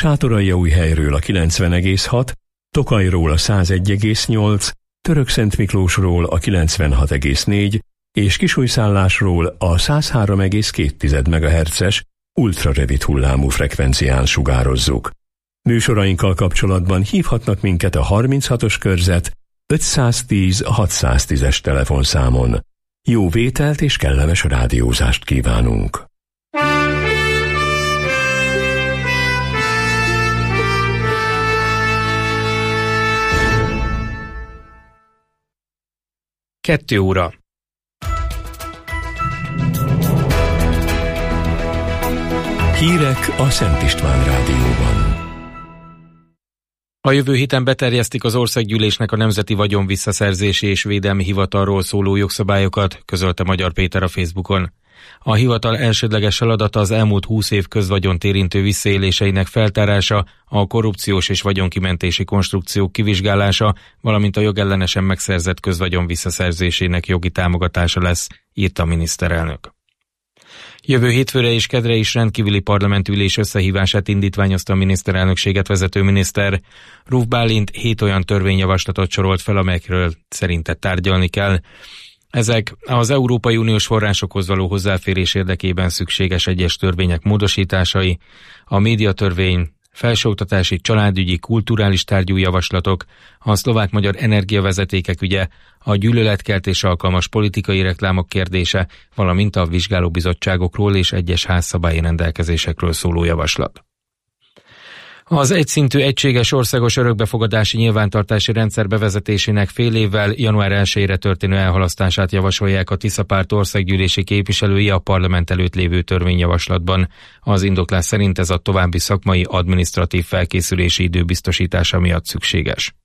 Sátoraljaújhelyről a 90,6, Tokajról a 101,8, Törökszentmiklósról a 96,4 és Kisújszállásról a 103,2 MHz-es ultrarövid hullámú frekvencián sugározzuk. Műsorainkkal kapcsolatban hívhatnak minket a 36-os körzet 510 610-es telefonszámon. Jó vételt és kellemes rádiózást kívánunk! Kettő óra. Hírek a Szent István Rádióban. A jövő héten beterjesztik az Országgyűlésnek a Nemzeti Vagyonvisszaszerzési és Védelmi Hivatalról szóló jogszabályokat, közölte Magyar Péter a Facebookon. A hivatal elsődleges feladata az elmúlt 20 év közvagyont érintő visszaéléseinek feltárása, a korrupciós és vagyonkimentési konstrukciók kivizsgálása, valamint a jogellenesen megszerzett közvagyon visszaszerzésének jogi támogatása lesz, írta a miniszterelnök. Jövő hétfőre és kedre is rendkívüli parlamentülés összehívását indítványozta a miniszterelnökséget vezető miniszter. Ruf Bálint 7 olyan törvényjavaslatot sorolt fel, amelyekről szerinte tárgyalni kell. Ezek az Európai Uniós forrásokhoz való hozzáférés érdekében szükséges egyes törvények módosításai, a médiatörvény, felsőoktatási, családügyi, kulturális tárgyú javaslatok, a szlovák-magyar energiavezetékek ügye, a gyűlöletkeltésre alkalmas politikai reklámok kérdése, valamint a vizsgálóbizottságokról és egyes házszabályi rendelkezésekről szóló javaslat. Az egyszintű egységes országos örökbefogadási nyilvántartási rendszer bevezetésének fél évvel január 1-ére történő elhalasztását javasolják a Tisza-párt országgyűlési képviselői a parlament előtt lévő törvényjavaslatban. Az indoklás szerint ez a további szakmai adminisztratív felkészülési idő biztosítása miatt szükséges.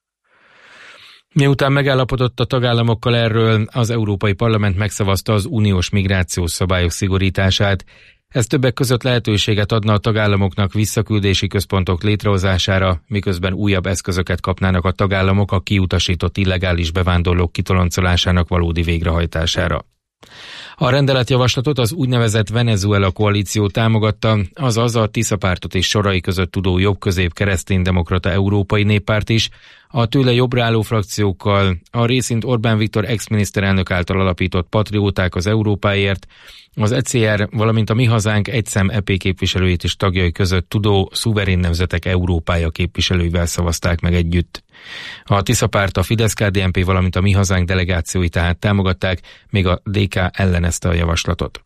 Miután megállapodott a tagállamokkal erről, az Európai Parlament megszavazta az uniós migrációs szabályok szigorítását. Ez többek között lehetőséget adna a tagállamoknak visszaküldési központok létrehozására, miközben újabb eszközöket kapnának a tagállamok a kiutasított illegális bevándorlók kitoloncolásának valódi végrehajtására. A rendeletjavaslatot az úgynevezett Venezuela koalíció támogatta, azaz a Tisza-pártot és sorai között tudó jobb-közép kereszténydemokrata Európai Néppárt is, a tőle jobbra álló frakciókkal, a részint Orbán Viktor ex-miniszterelnök által alapított Patrióták az Európáért, az ECR, valamint a Mi Hazánk egyszem EP képviselőit és tagjai között tudó Szuverén Nemzetek Európája képviselőivel szavazták meg együtt. A Tisza-párt, a Fidesz-KDNP, valamint a Mi Hazánk delegációi tehát támogatták, még a DK ellenezte a javaslatot.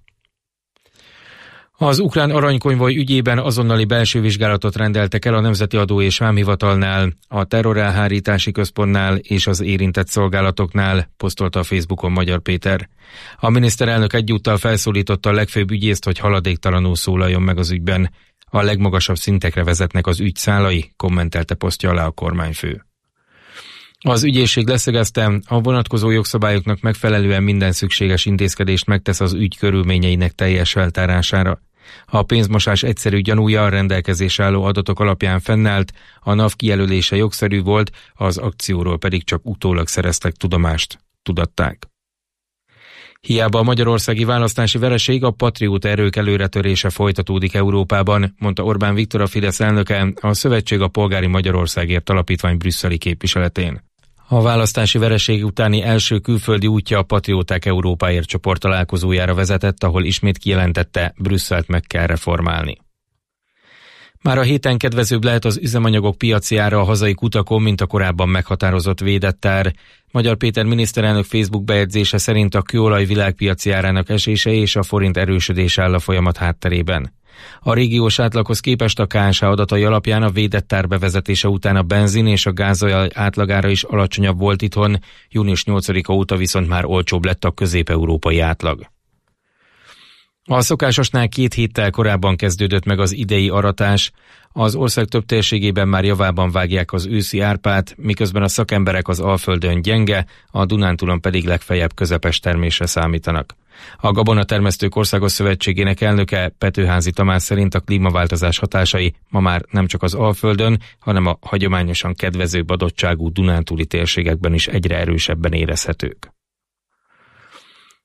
Az ukrán aranykonvoj ügyében azonnali belső vizsgálatot rendeltek el a Nemzeti Adó és Vámhivatalnál, a Terrorelhárítási Központnál és az érintett szolgálatoknál, posztolta a Facebookon Magyar Péter. A miniszterelnök egyúttal felszólította a legfőbb ügyészt, hogy haladéktalanul szólaljon meg az ügyben. A legmagasabb szintekre vezetnek az ügy szálai, kommentelte posztja alá a kormányfő. Az ügyészség leszögezte, a vonatkozó jogszabályoknak megfelelően minden szükséges intézkedést megtesz az ügy körülményeinek teljes feltárására. A pénzmosás egyszerű gyanúja a rendelkezésre álló adatok alapján fennállt, a NAV kijelölése jogszerű volt, az akcióról pedig csak utólag szereztek tudomást, tudatták. Hiába a magyarországi választási vereség, a patrióta erők előretörése folytatódik Európában, mondta Orbán Viktor, a Fidesz elnöke, a Szövetség a Polgári Magyarországért Alapítvány brüsszeli képviseletén. A választási vereség utáni első külföldi útja a Patrióták Európáért csoport találkozójára vezetett, ahol ismét kijelentette, Brüsszelt meg kell reformálni. Már a héten kedvezőbb lehet az üzemanyagok piaci ára a hazai kutakon, mint a korábban meghatározott védett ár. Magyar Péter miniszterelnök Facebook bejegyzése szerint a kőolaj világpiaci árának esése és a forint erősödése áll a folyamat hátterében. A régiós átlaghoz képest a KSH adatai alapján a védett ár bevezetése után a benzin és a gázolaj átlagára is alacsonyabb volt itthon, június 8-a óta viszont már olcsóbb lett a közép-európai átlag. A szokásosnál 2 héttel korábban kezdődött meg az idei aratás. Az ország több térségében már javában vágják az őszi árpát, miközben a szakemberek az Alföldön gyenge, a Dunántúlon pedig legfeljebb közepes termésre számítanak. A Gabonatermesztők Országos Szövetségének elnöke, Petőházy Tamás szerint a klímaváltozás hatásai ma már nem csak az Alföldön, hanem a hagyományosan kedvezőbb adottságú dunántúli térségekben is egyre erősebben érezhetők.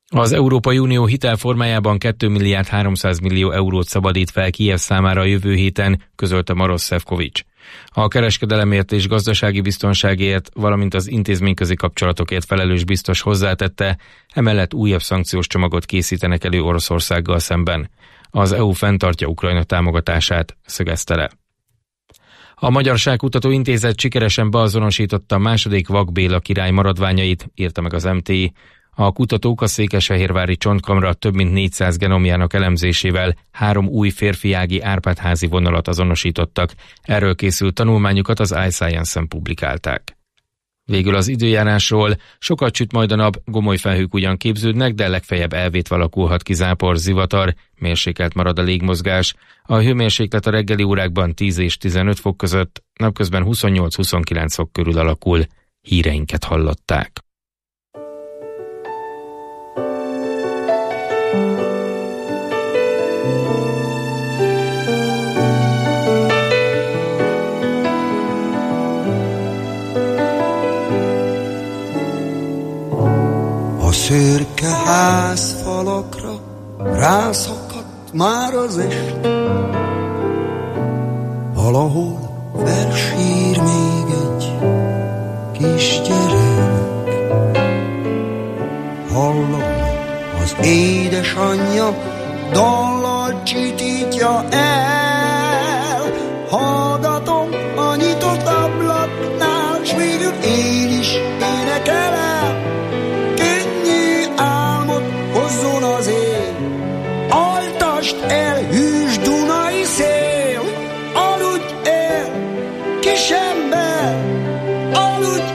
Az Európai Unió hitelformájában 2 milliárd 300 millió eurót szabadít fel Kijev számára a jövő héten, közölte Marosz Sefcovic. A kereskedelemért és gazdasági biztonságért, valamint az intézményközi kapcsolatokért felelős biztos hozzátette, emellett újabb szankciós csomagot készítenek elő Oroszországgal szemben. Az EU fenntartja Ukrajna támogatását, szögezte le. A Magyarságkutató Intézet sikeresen beazonosította a második Vak Béla király maradványait, írta meg az MTI. A kutatók a székesfehérvári csontkamra több mint 400 genomjának elemzésével 3 új férfiági Árpád-házi vonalat azonosítottak. Erről készült tanulmányukat az iScience-en publikálták. Végül az időjárásról: sokat süt majd a nap, gomoly felhők ugyan képződnek, de legfeljebb elvétve alakulhat ki zápor, zivatar, mérsékelt marad a légmozgás. A hőmérséklet a reggeli órákban 10 és 15 fok között, napközben 28-29 fok körül alakul. Híreinket hallották. A szürke házfalakra rászakadt már az est, valahol versír még egy kisgyerek. Hallom, az édesanyja dallal csitítja el, hallgatom a nyitott ablaknál, s végül én is énekelem. Hozzon az éj, altasd el, hűs dunai szél, aludj el, kisember, aludj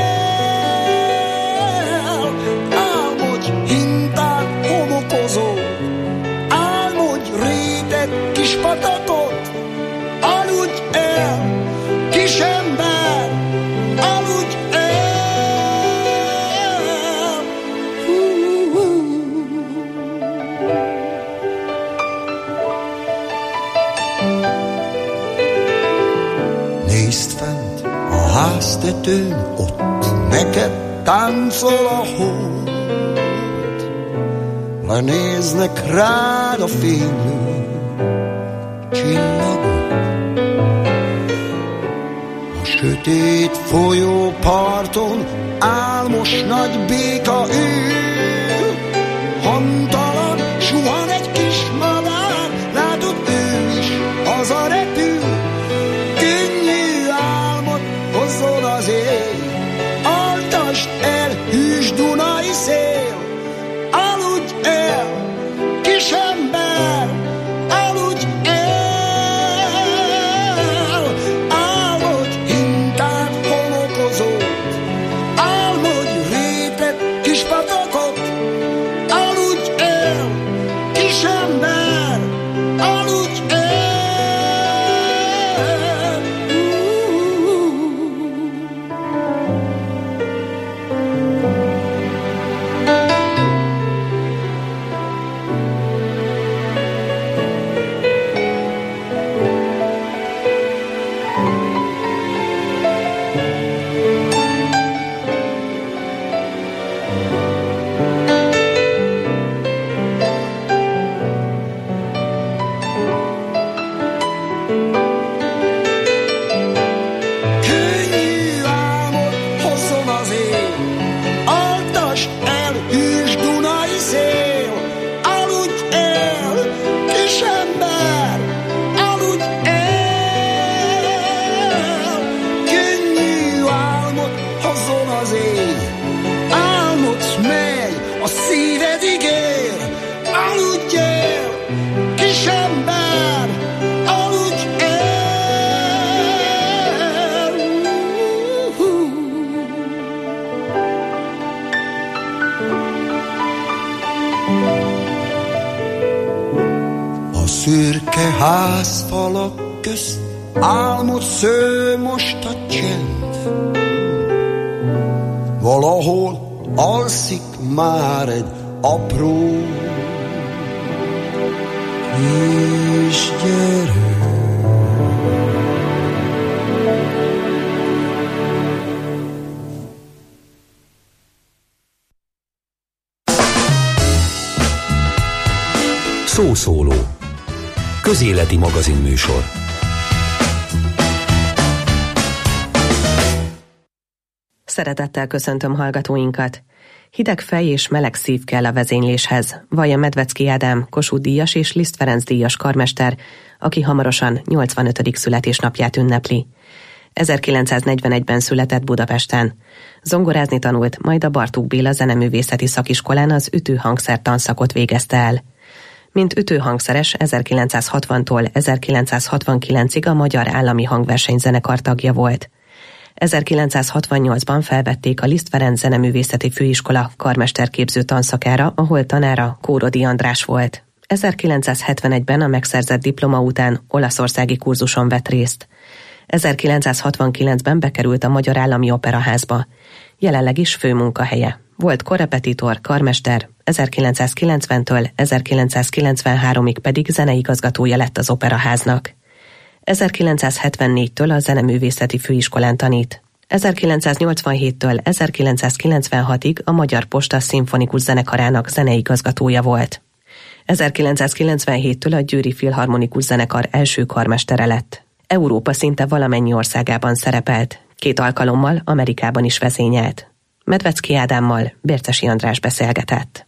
el, álmodj hintát homokozó, álmodj réteg kis patakot, aludj el, kisember, aludj el. Nézd fent a háztetőn, ott neked táncol a hold, lenéznek rád a fénylő csillagok. A sötét folyóparton álmos nagy béka ül, hamtalan suhan egy kis madár, látod, ő is hazarepül. Könnyű álmot hozzon az éj, altasd el, hűs dunai szél, aludj el, kisember, aludj el, álmodj hintát homokozót, álmodj réteg kis patakot, aludj el, kisember, aludj el. Szürke házfalak közt álmot sző most a csend, valahol alszik már egy apró kisgyerek. szóló. Közéleti magazinműsor. Szeretettel köszöntöm hallgatóinkat. Hideg fej és meleg szív kell a vezényléshez, vallja Medvecki Ádám, Kossuth díjas és Liszt Ferenc díjas karmester, aki hamarosan 85. születésnapját ünnepli. 1941-ben született Budapesten. Zongorázni tanult, majd a Bartók Béla Zeneművészeti Szakiskolán az ütőhangszer tanszakot végezte el. Mint ütőhangszeres 1960-tól 1969-ig a Magyar Állami Hangversenyzenekar tagja volt. 1968-ban felvették a Liszt Ferenc Zeneművészeti Főiskola karmesterképző tanszakára, ahol tanára Kórodi András volt. 1971-ben a megszerzett diploma után olaszországi kurzuson vett részt. 1969-ben bekerült a Magyar Állami Operaházba. Jelenleg is főmunkahelye. Volt korrepetitor, karmester, 1990-től 1993-ig pedig zeneigazgatója lett az Operaháznak. 1974-től a Zeneművészeti Főiskolán tanít. 1987-től 1996-ig a Magyar Posta Szimfonikus Zenekarának zeneigazgatója volt. 1997-től a Győri Filharmonikus Zenekar első karmestere lett. Európa szinte valamennyi országában szerepelt, 2 alkalommal Amerikában is vezényelt. Medvecki Ádámmal Bércesi András beszélgetett.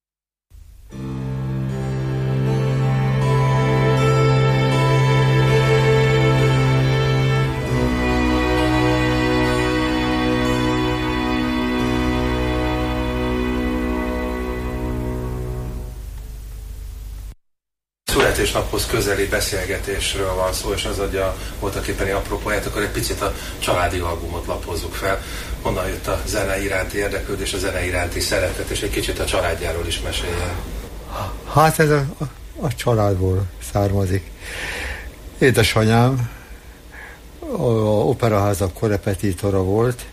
Születésnaphoz közeli beszélgetésről van szó, és az adja voltaképpeni apropóját, akkor egy picit a családi albumot lapozzuk fel. Honnan jött a zene iránti érdeklődés, a zene iránti szeretet, és egy kicsit a családjáról is meséljen. Hát ez a családból származik. Édesanyám a Operaházak korrepetitora volt,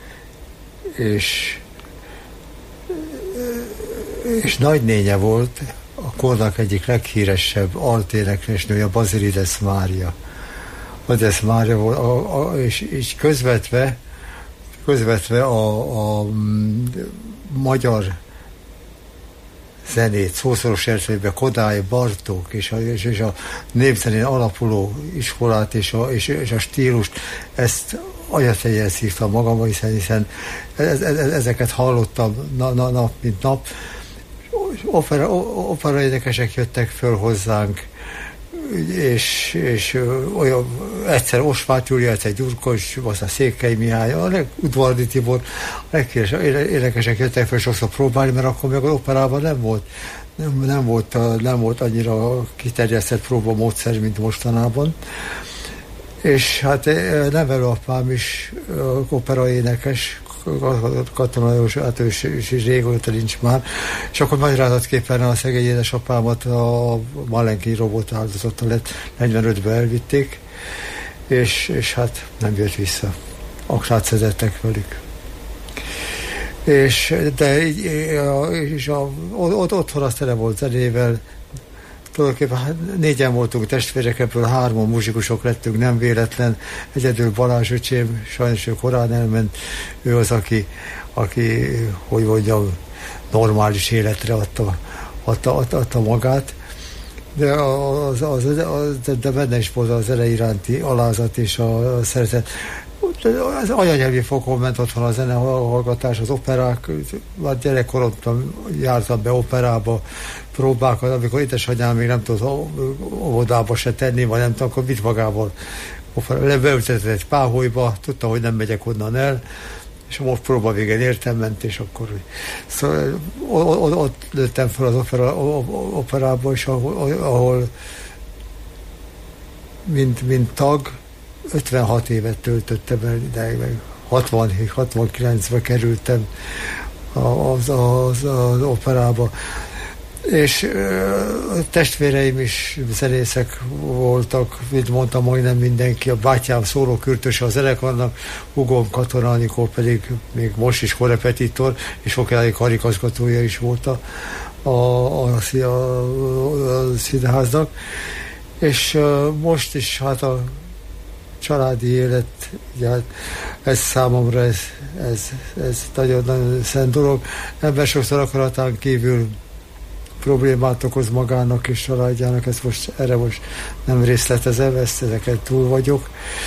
és nagynénye volt a kornak egyik leghíresebb alténekesnője, Bazilides Mária. Bazilides Mária volt, és így közvetve a magyar zenét, szószoros értelemben Kodály, Bartók és a népzenén alapuló iskolát és a stílust, ezt anyatejjel szívtam magamba, hiszen ezeket hallottam nap mint nap. Operaénekesek jöttek föl hozzánk, és olyan egyszer Osváth Júlia, egyszer Gyurkos, aztán Székely Mihály, Udvardi Tibor, a leghíresebb énekesek jöttek föl sokszor próbálni, mert akkor még az operában nem volt annyira kiterjesztett próbamódszer, mint mostanában. És hát nevelőapám is operaénekes, Katona József, hát ő is régóta nincs már, és akkor magyarázatképpen a szegény édesapámat a Malenki robot áldozata lett, 45-ben elvitték, és hát nem jött vissza. Aknát szedettek velük. És otthon azt tele volt zenével, tulajdonképpen 4-en voltunk testvérek, ebből 3 muzsikusok lettünk, nem véletlen. Egyedül Balázs öcsém, sajnos ő korán elment, ő az, aki hogy mondjam, normális életre adta magát. De benne is volt az zene iránti alázat és a szeretet. Az anyanyelvi fokon ment otthon a zenehallgatás, az operák, már gyerekkoromban jártam be operába, próbákat, amikor édesanyám még nem tudott óvodába se tenni, vagy nem tudom, akkor vitt magával. Beültetett egy páholyba, tudta, hogy nem megyek onnan el, és most próba végén értem ment, és akkor szóval, ott lőttem fel az operába, és ahol mint tag 56 évet töltöttem el ideig, meg 69-ben kerültem az operába. És testvéreim is zenészek voltak, mint mondtam, majdnem mindenki. A bátyám szólókürtöse a zenekarnak, húgom Katona Anikó pedig még most is korrepetitor, és sokáig karigazgatója is volt a színháznak. És most is hát a családi élet, ugye, ez számomra ez nagyon szent dolog. Ebben sokszor akaratán kívül problémát okoz magának és családjának, erre most nem részletezem, ezeket túl vagyok.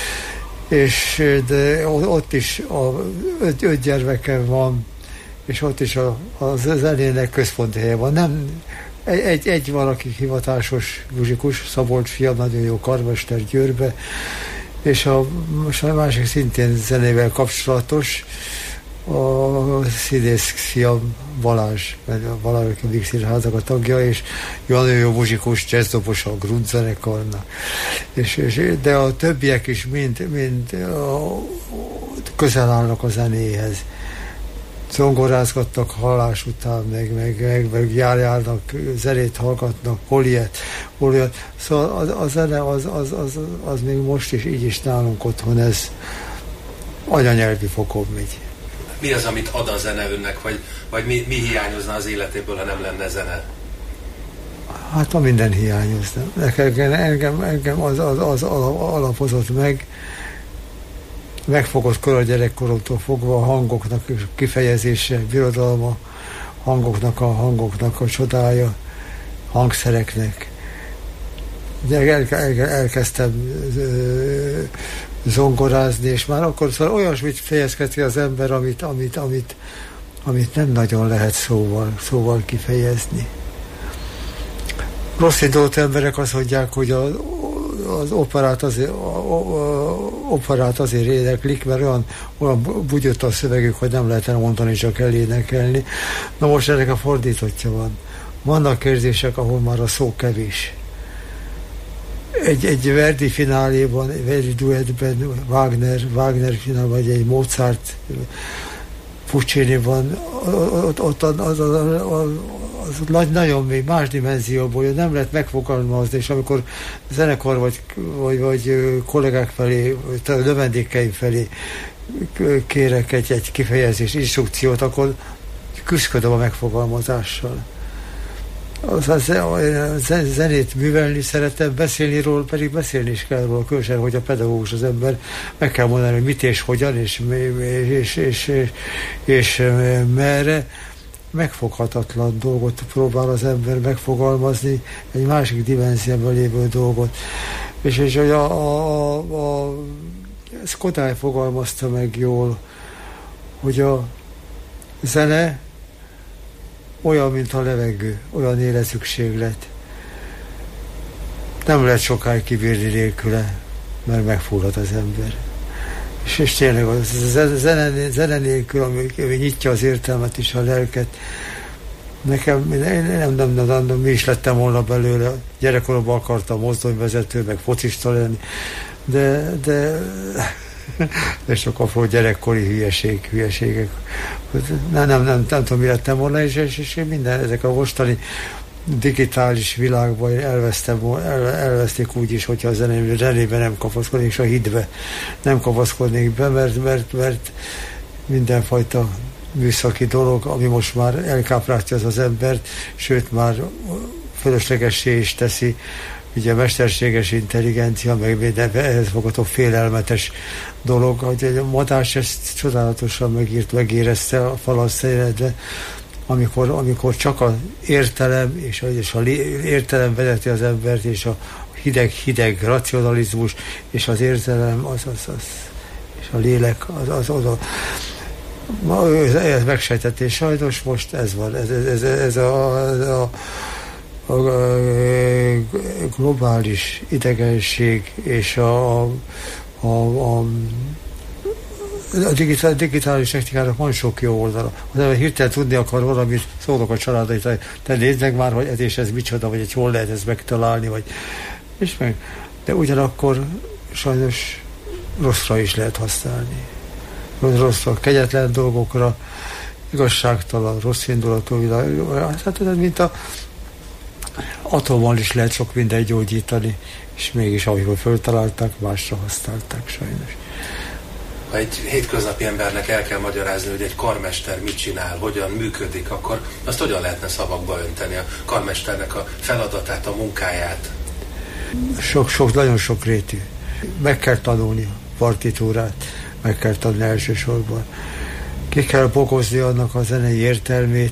De ott is 5 gyermekem van, és ott is a zenének központi helye van. Nem, egy valaki hivatásos muzsikus, Szabolcs fiam, nagyon jó karmester Győrbe, és a másik szintén zenével kapcsolatos, a színész fiam Balázs, mert a Balázs a Víg Színháznak a tagja, és nagyon jó muzsikus, jazzdobos a Grunt zenekarnak. De a többiek is mind közel állnak a zenéhez. Zongorázgattak hallás után, meg járnak, zenét hallgatnak, poliet. Szóval a zene az még most is, így is nálunk otthon, ez anyanyelvi fokon megy. Mi az, amit ad a zene önnek, vagy mi hiányozna az életéből, ha nem lenne zene? Hát a minden hiányozna. Engem az alapozott megfogott kor a gyerekkoromtól fogva a hangoknak kifejezése, birodalma, hangoknak a csodája, hangszereknek. Elkezdtem zongorázni, és már akkor szóval olyasmit fejezket ki az ember, amit nem nagyon lehet szóval kifejezni. Rossz indult emberek azt mondják, hogy az operát azért éneklik, mert olyan bugyott a szövegük, hogy nem lehet elmondani, csak elénekelni. Na most ennek a fordítottja van. Vannak érzések, ahol már a szó kevés. Egy Verdi fináléban, egy Verdi duettben, Wagner finál, vagy egy Mozart, Pucciniban, ott az nagyon még más dimenzióból, nem lehet megfogalmazni, és amikor zenekar vagy kollégák felé, vagy növendékeim felé kérek egy kifejezést, instrukciót, akkor küzdködöm a megfogalmazással. A zenét művelni szeretem, beszélni róla, pedig beszélni is kell róla, különösen, hogy a pedagógus az ember, meg kell mondani, hogy mit és hogyan, és merre. Megfoghatatlan dolgot próbál az ember megfogalmazni, egy másik dimenzióban lévő dolgot. És hogy ezt Kodály fogalmazta meg jól, hogy a zene olyan, mint a levegő, olyan életszükséglet. Nem lehet sokáig kibírni nélküle, mert megfullad az ember. És tényleg a zene nélkül, ami nyitja az értelmet és a lelket. Nekem, nem, mi is lettem volna belőle. Gyerekkoromban akartam mozdonyvezető, meg focista lenni, de sok apró gyerekkori hülyeségek. Nem tudom, mi lettem volna, és minden ezek a mostani digitális világban elveszték úgy is, hogyha a zenébe nem kapaszkodnék, és a hitbe nem kapaszkodnék be, mert mindenfajta műszaki dolog, ami most már elkápráztja az embert, sőt már fölöslegessé is teszi, ugye a mesterséges intelligencia, meg ehhez fogató félelmetes dolog, hogy a Madás ezt csodálatosan megérezte a falasztejredre, amikor csak az értelem és a értelem vezeti az embert, és a hideg racionalizmus, és az érzelem, és a lélek, az oda. Ez megsejtettés, sajnos most ez van, ez a globális idegenség és a digitális technikának van sok jó oldala. Az ember hirtelen tudni akar valamit, szólok a családait, te nézd meg már, hogy ez micsoda, vagy hol lehet ezt megtalálni, de ugyanakkor sajnos rosszra is lehet használni. Rosszra, kegyetlen dolgokra, igazságtalan, rossz indulatú világ. Hát mint a atommal is lehet sok mindent gyógyítani, és mégis amikor föltalálták, másra használták sajnos. Ha egy hétköznapi embernek el kell magyarázni, hogy egy karmester mit csinál, hogyan működik, akkor azt hogyan lehetne szavakba önteni, a karmesternek a feladatát, a munkáját? Nagyon sok rétű. Meg kell tanulni a partitúrát, meg kell tanulni elsősorban. Ki kell bogozni annak a zenei értelmét,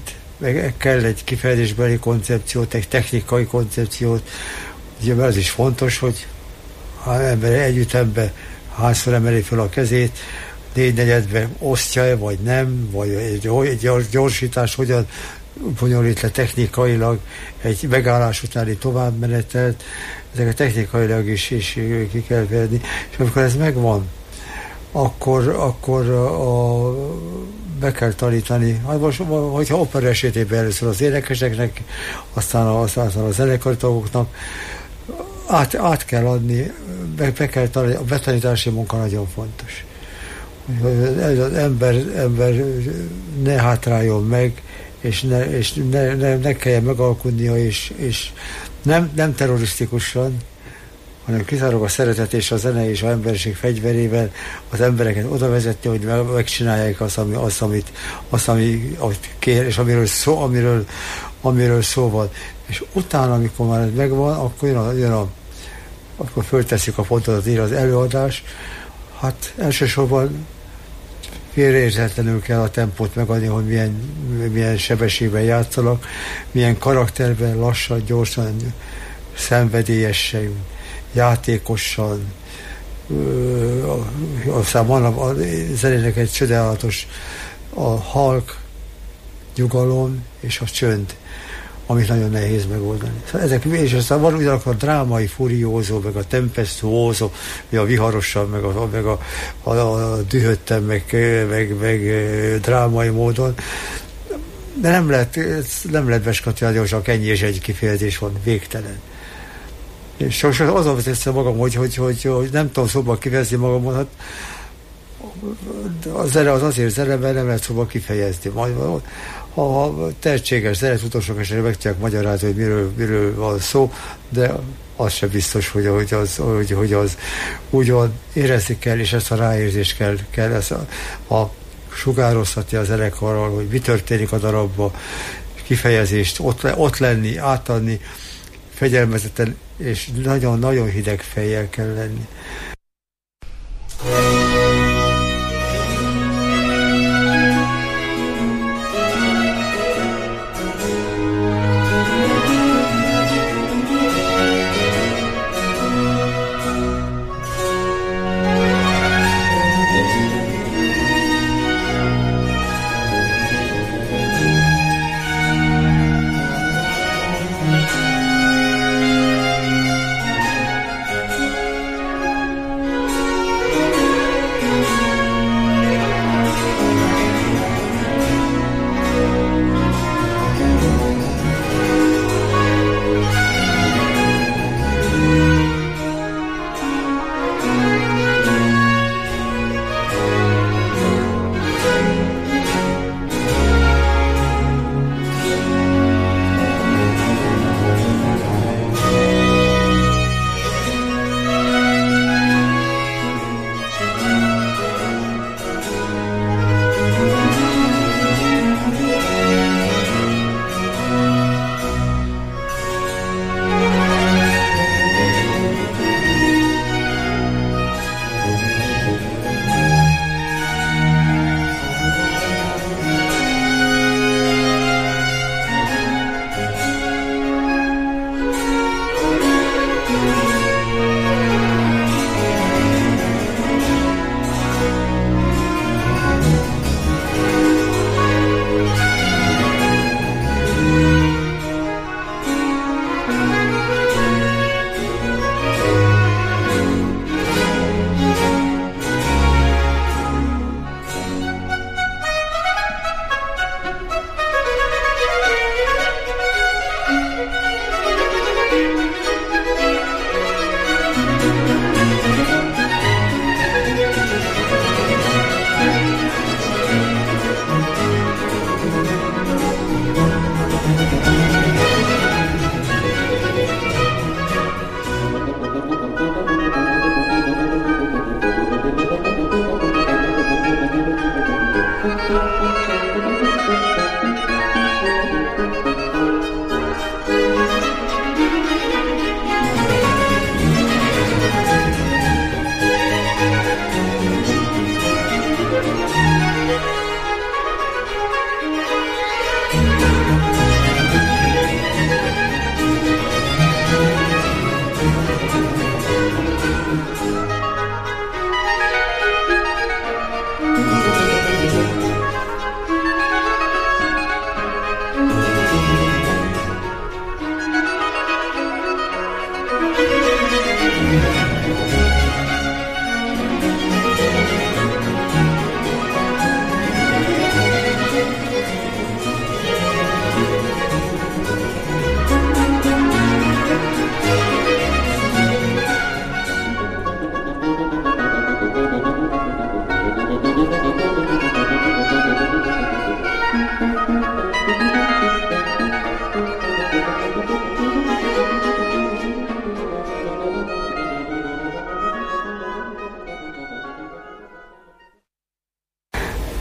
kell egy kifejezésbeli koncepciót, egy technikai koncepciót, ugye az is fontos, hogy ha ember együttemben hányszor emeli fel a kezét, 4/4 osztja-e, vagy nem, vagy egy gyorsítás hogyan bonyolít le technikailag egy megállás utáni továbbmenetelt, ezeket technikailag is ki kell venni, és amikor ez megvan, akkor be kell tanítani, hát most, hogyha opera esetében először az énekeseknek, aztán a zenekari tagoknak, át kell adni, be kell tanítani, a betanítási munka nagyon fontos. Az ember ne hátráljon meg, és ne kelljen megalkudnia, és nem terrorisztikusan, hanem kizárólag a szeretet és a zene és az emberiség fegyverével az embereket oda vezetni, hogy megcsinálják azt, ami kér, és amiről szó van. És utána, amikor már ez megvan, akkor akkor föltesszük a pontot, ír az előadás. Hát elsősorban félreérzetlenül kell a tempót megadni, hogy milyen sebességben játszanak, milyen karakterben, lassan, gyorsan, szenvedélyesen, játékosan. Aztán van a zenének egy csodálatos a halk, nyugalom és a csönd, amit nagyon nehéz megoldani. Ezek, és aztán van ugyanakkor a drámai furiózó, meg a tempestuózó, meg a viharosan, meg a dühötten, meg drámai módon. De nem lehet beskatolni, hogy csak ennyi és egy kifejezés van, végtelen. És sok azon teszem magam, hogy nem tudom szóban kifejezni magamat, hát a zene az azért zene, mert nem lehet szóban kifejezni. Ha tehetséges zenetudósok esetleg meg tudják magyarázni, hogy miről van szó, de az sem biztos, hogy az úgy van, érezni kell, és ezt a ráérzést kell ezt a sugároztatni a zenekarral, hogy mi történik a darabban, kifejezést, ott lenni, átadni, fegyelmezetten, és nagyon-nagyon hideg fejjel kell lenni.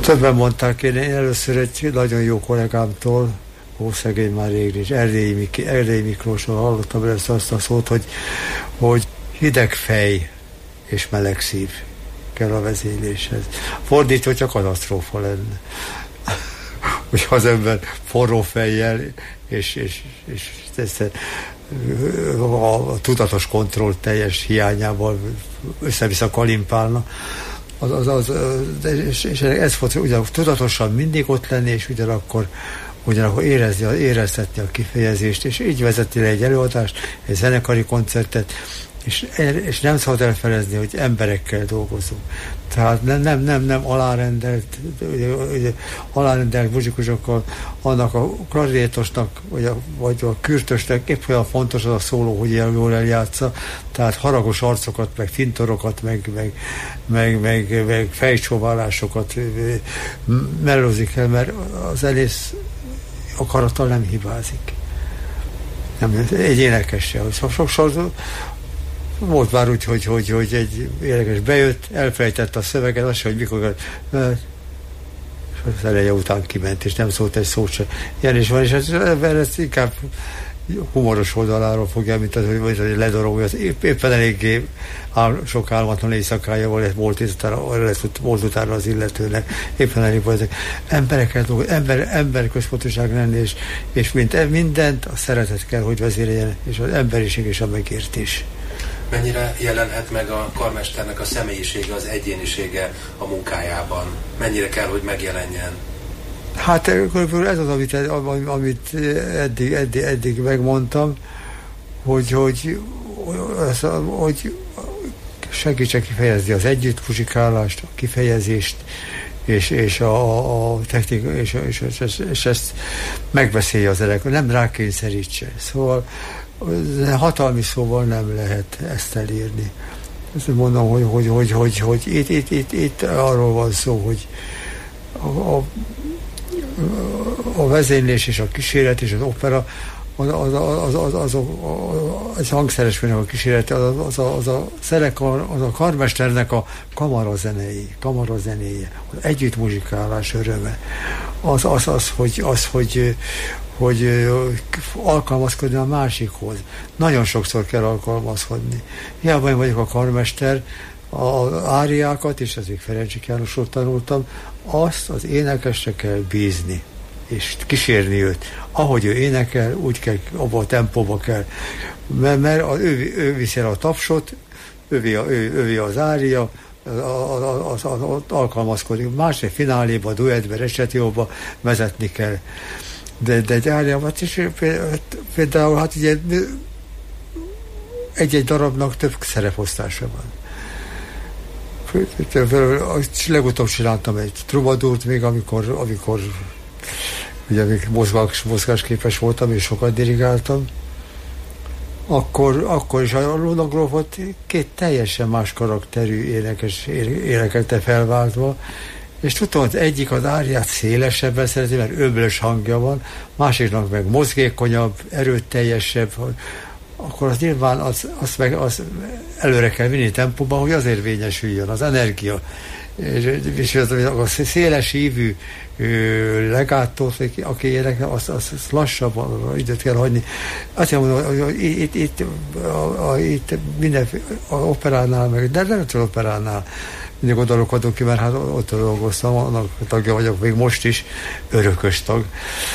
Többen mondták, én először egy nagyon jó kollégámtól, szegény már rég nincs, Erdélyi Miklósról hallottam először azt a szót, hogy hideg fej és meleg szív kell a vezényléshez. Fordítva csak katasztrófa lenne. Hogy az ember forró fejjel és a tudatos kontroll teljes hiányával össze-vissza kalimpálna. És ez volt, ugyanakkor tudatosan mindig ott lenni, és ugyanakkor éreztetni a kifejezést, és így vezeti le egy előadást, egy zenekari koncertet, és nem szabad elfelezni, hogy emberekkel dolgozunk. Tehát nem alárendelt muzsikusokkal, annak a klarinétosnak, vagy a kürtösnek épp olyan fontos az a szóló, hogy jól eljátsza, tehát haragos arcokat, meg fintorokat, meg fejcsóválásokat melózik el, mert az zenész akarattal nem hibázik. Nem, egy énekes se. Sokszor volt már úgy, hogy egy énekes bejött, elfelejtett a szöveget, azt hogy mikor az eleje után kiment, és nem szólt egy szót sem. Ilyen is van, és ez inkább humoros oldaláról fogja, mint az, hogy ledorogja. Éppen eléggé sok álmatlan éjszakája volt utána az illetőnek. Éppen elég volt. Emberekkel dolgozni, emberközpontoság lenni, és mindent a szeretet kell, hogy vezéreljen, és az emberiség és a megértés. Mennyire jelenhet meg a karmesternek a személyisége, az egyénisége a munkájában? Mennyire kell, hogy megjelenjen? Hát ez az, amit eddig megmondtam, hogy segítse kifejezni az együtt muzsikálást, a kifejezést, és a technika, és ezt megbeszélje az elekor, nem rákényszerítse. Szóval hatalmi szóval nem lehet ezt elírni. Ezt mondom, hogy itt arról van szó, hogy a vezénylés és a kíséret és az opera az hangszeres főnek a kíséret, az a karmesternek a kamarazenéje, az együtt muzsikálás öröme, hogy alkalmazkodni a másikhoz. Nagyon sokszor kell alkalmazkodni. Hiába én vagyok a karmester, az áriákat, és ezért Ferencsik Jánosról tanultam, azt az énekesre kell bízni, és kísérni őt. Ahogy ő énekel, úgy kell, abba a tempóba kell. Mert ő viszi el a tapsot, ővi az ária, az alkalmazkodik. Másik fináléba, duettbe, recitationba vezetni kell. De egy áriában is például hát ugye egy darabnak több szereposztása van. Legutóbb csináltam egy trubadúrt még, amikor ugye még mozgásképes voltam, és sokat dirigáltam, akkor is a Luna Grófot két teljesen más karakterű énekes énekelte felváltva, és tudom, hogy egyik az áriát szélesebben szereti, mert öblös hangja van, másiknak meg mozgékonyabb, erőteljesebb, akkor az nyilván az előre kell vinni tempóban, hogy az érvényesüljön, az energia. És a széles ívű legátót, aki énekel, azt lassabban időt kell hagyni. Azt mondom, hogy itt mindenféle operánál, de nem csak operánál, mindig oda ki, mert hát ott dolgoztam, annak tagja vagyok még most is, örökös tag.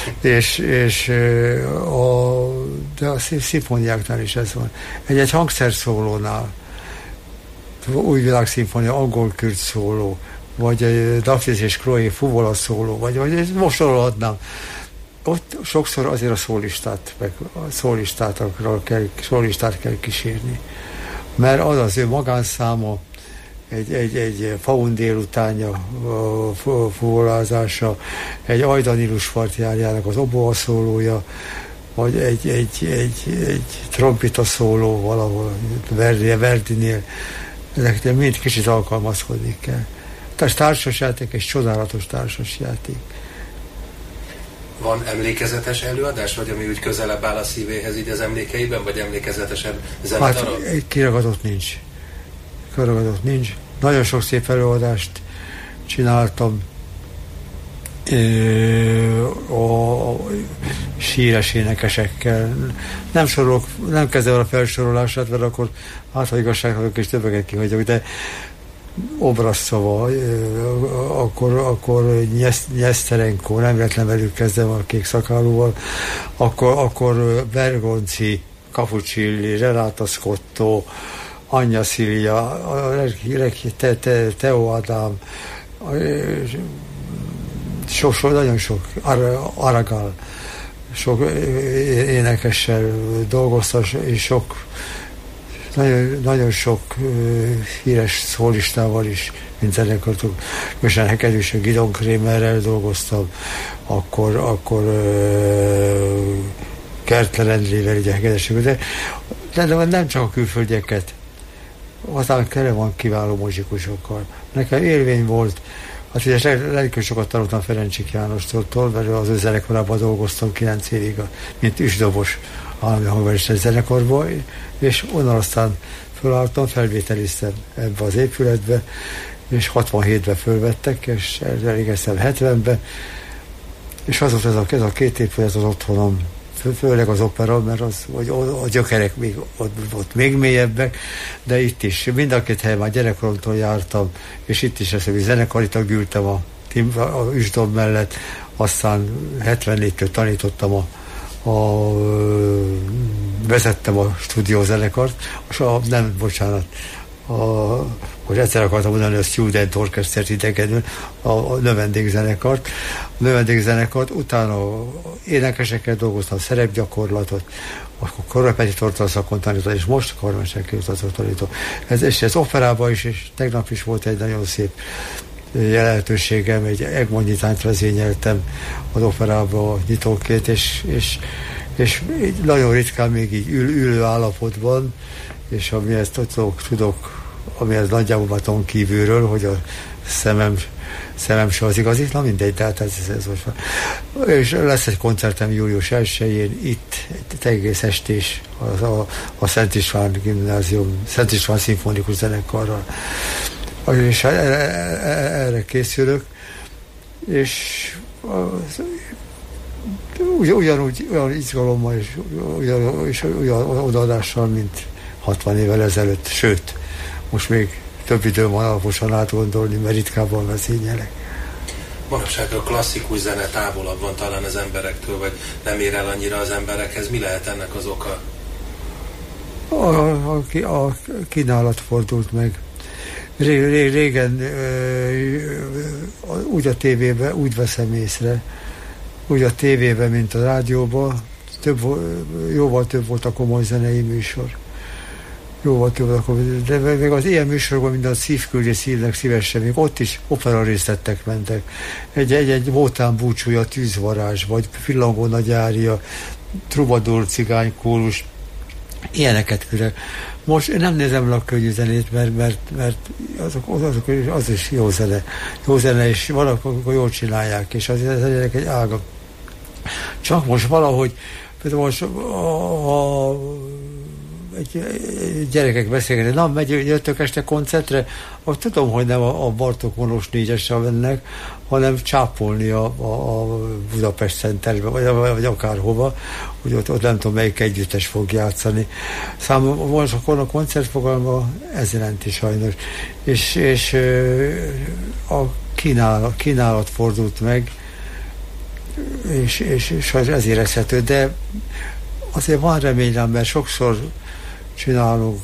De a szimfóniáknál is ez van. Egy hangszerszólónál, Új Világ szimfónia, angol kürt szóló, vagy egy Daphnis és Chloé fuvola szóló, vagy most sorolhatnám. Ott sokszor azért a szólistát kell kísérni. Mert az ő magánszáma, egy faun délutánja fuvolázása, egy Ajdanilus partjárjának az oboa szólója, vagy egy trompita szóló valahol Verdinél, ezeknél mind kicsit alkalmazkodni kell. Tehát társasjáték, egy csodálatos társasjáték. Van emlékezetes előadás, vagy ami úgy közelebb áll a szívéhez így az emlékeiben, vagy emlékezetesebb zenedarab? Hát kiragatott nincs. Nagyon sok szép előadást csináltam, a síres énekesekkel. Nem kezdem el a felsorolását, mert akkor ha igazságnak és többeket kihagyok, de Obrazcova, akkor Nyeszterenko, nem véletlen velük kezdem a Kék Szakálúval, akkor Bergonci, Capuccilli, Renata Scotto, Anya Szilja, Teo Adam, nagyon sok, Aragál, sok énekessel dolgoztam, és nagyon sok híres szólistával is, mint zenekartok. Most Hekedűs, Gidon Krémerrel dolgoztam, akkor Kertler Endrével, ugye Hekedességül, de nem csak a külföldieket, aztán tele van kiváló muzsikusokkal. Nekem élmény volt, hát ugye rendkívül sokat tanultam Ferencsik Jánostól, mert az ő zenekarában dolgoztam 9 évig, mint üsdobos állami hangversenyt zenekarban, és onnan aztán fölálltam, felvételiztem ebbe az épületbe, és 67-ben fölvettek, és elégeztem 70-ben, és az volt ez a két épület az otthonom, főleg az opera, mert a gyökerek ott még mélyebbek, de itt is, mind a két helyen már gyerekkoromtól jártam, és itt is hogy zenekarita ültem a üsdob mellett, aztán 74-től tanítottam vezettem a stúdiózenekart, most egyszer akartam mondani a Student Orchestert idegenül, a növendékzenekart. A növendékzenekart, utána énekesekkel dolgoztam, szerepgyakorlatot, akkor korrepetitortal szakon tanított, és most karmesterképzőt tanított. Ez operában is, és tegnap is volt egy nagyon szép lehetőségem, egy Egmond nyitányt vezényeltem az operában a nyitókét, és nagyon ritkán még így ülő állapotban, és amihez tudok, amihez nagyjából baton kívülről, hogy a szemem se az igazi, na mindegy, tehát ez most van. És lesz egy koncertem július 1-én, itt egy egész estés a Szent István Gimnázium, Szent István Szimfonikus Zenekarral. És erre készülök, és olyan izgalommal és olyan odaadással, mint 60 évvel ezelőtt, sőt, most még több időm van alaposan átgondolni, mert ritkábban vezényelek. Manapság a klasszikus zene távolabb van talán az emberektől, vagy nem ér el annyira az emberekhez. Mi lehet ennek az oka? A kínálat fordult meg. Régen úgy a tévében, úgy veszem észre, úgy a tévében, mint a rádióban, jóval több volt a komoly zenei műsor. Jóval több, de még az ilyen műsorban, mint a Szívküldje szívnek szívesen, még ott is opera részletek mentek. Egy Vótán búcsúja, Tűzvarázs, vagy Pillangó nagy ária, Trubadur cigány kórus, ilyeneket küldtek. Most én nem nézem le a könnyű zenét, mert az is jó zene. Jó zene, és valakor jól csinálják, és az zenének egy ága. Csak most valahogy, például most gyerekek beszélgetnek, na, jöttök este koncertre, akkor tudom, hogy nem a Bartók Vonós 4-esre mennek, hanem csápolni a Budapest Centerbe, vagy akárhova, hogy ott nem tudom, melyik együttes fog játszani. Számomra most akkor a koncertfogalma ez jelenti sajnos. És a kínálat fordult meg, és ez érezhető, de azért van reményem, mert sokszor csinálunk,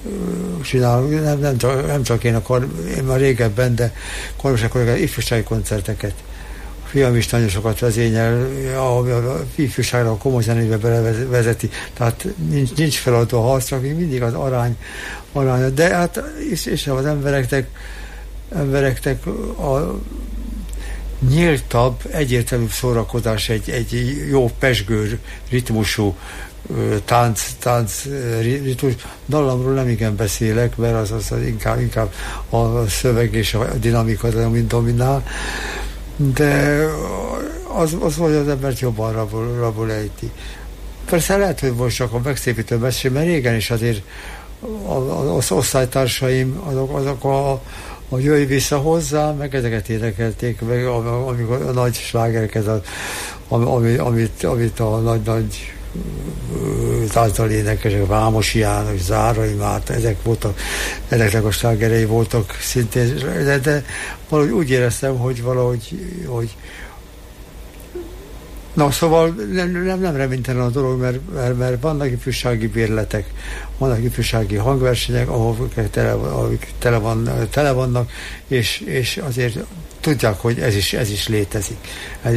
nem csak én már régebben, de kormányzat ifjúsági koncerteket. A fiam is nagyon sokat vezényel, a ifjúságra a komoly zenébe belevezeti, tehát nincs feladó a harc, csak mindig az arány, de hát és az embereknek a nyíltabb, egyértelműbb szórakozás, egy jó pesgő ritmusú tánc ritmus. Dallamról nem igen beszélek, mert az inkább a szöveg és a dinamika dominál, de az hogy az embert jobban rabul ejti. Persze lehet, hogy most csak a megszépítő beszél, mert régen is azért az osztálytársaim azok hogy jöjj vissza hozzá, meg ezeket énekelték, meg amikor a nagy slágereket, amit a nagy által énekesek, Vámosi János, Zárai Márta, ezeknek a slágerei voltak szintén, de valahogy úgy éreztem, hogy hogy na, szóval nem reménytelen a dolog, mert vannak ifjúsági bérletek, vannak ifjúsági hangversenyek, ahol tele vannak, és azért tudják, hogy ez is létezik.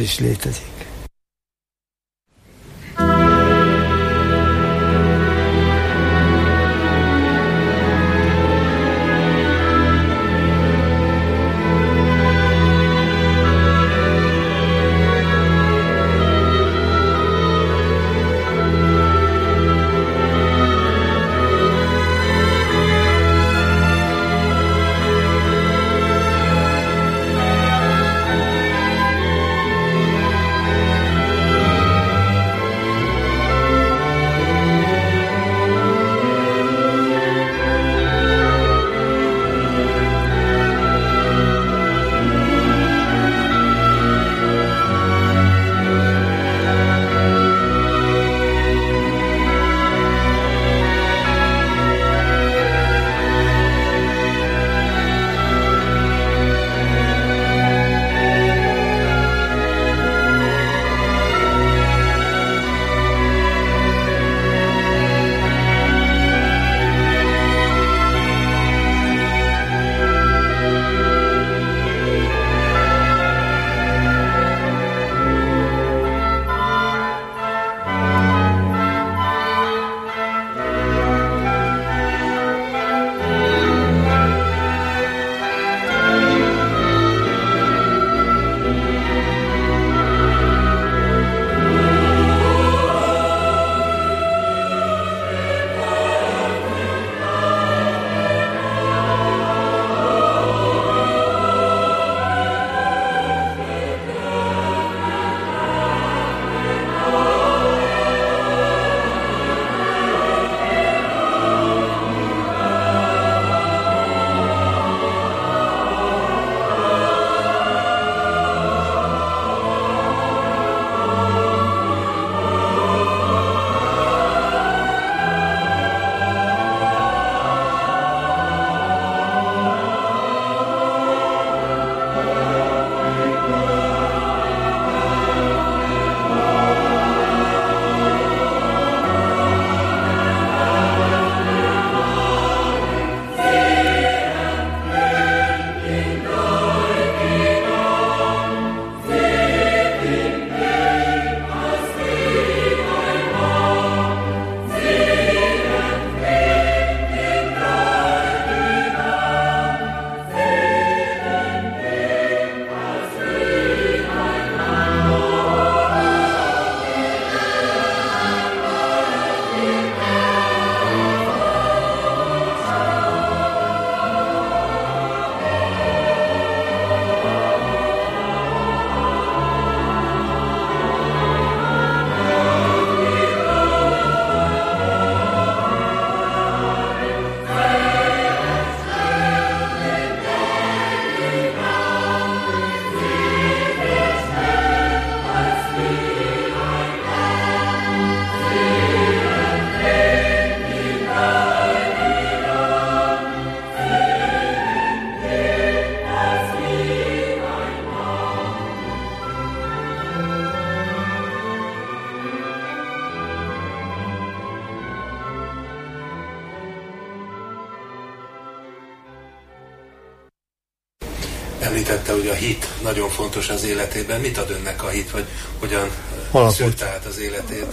Említette, hogy a hit nagyon fontos az életében. Mit ad önnek a hit, vagy hogyan szülte át az életét?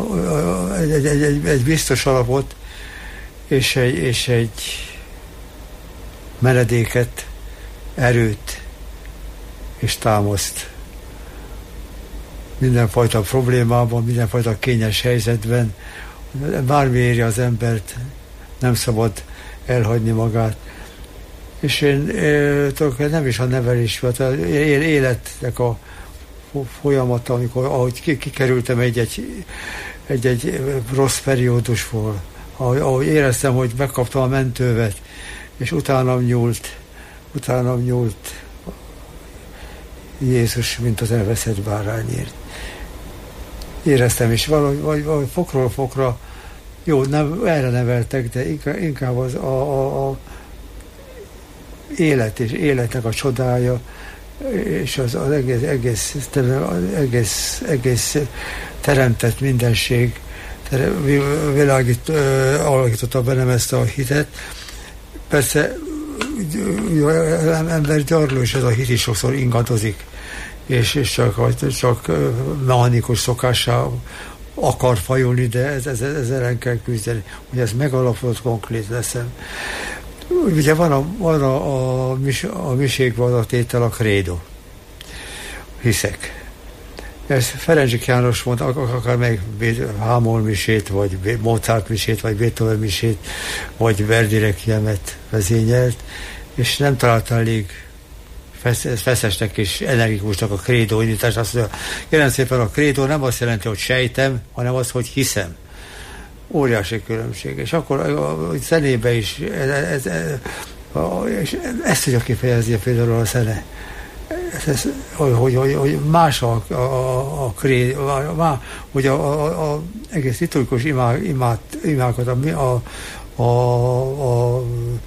Egy biztos alapot, és egy menedéket, erőt és támaszt. Mindenfajta problémában, mindenfajta kényes helyzetben, bármi éri az embert, nem szabad elhagyni magát. És én nem is a nevelés, vagy az életnek a folyamata, amikor ahogy kikerültem egy rossz periódusból, ahogy éreztem, hogy megkaptam a mentővet, és utánam nyúlt, utánam nyúlt Jézus, mint az elveszett bárányért. Éreztem is valahogy fokról fokra, jó, nem erre neveltek, de inkább az a élet és életnek a csodája, és az egész teremtett mindenség alakította bennem ezt a hitet. Persze ember gyarló, és ez a hit is sokszor ingadozik, és csak mechanikus szokássá akar fajulni, de ezzel ellen kell küzdeni, hogy ez megalapodott, konkrét leszem. Ugye van a miségben az a tétel, a krédo. Hiszek. Ez Ferencsik János mondta, akár meg Hámol misét, vagy Mozart misét, vagy Beethoven misét, vagy Verdi requiemet vezényelt, és nem találta elég feszesnek és energikusnak a krédó indítást. Azt mondja, kérem szépen, a krédó nem azt jelenti, hogy sejtem, hanem az, hogy hiszem. Óriási különbség. És akkor a zenébe is és ezt tudja kifejezni például a zene. Hogy más a krédó, hogy a egész liturgikus imákat, a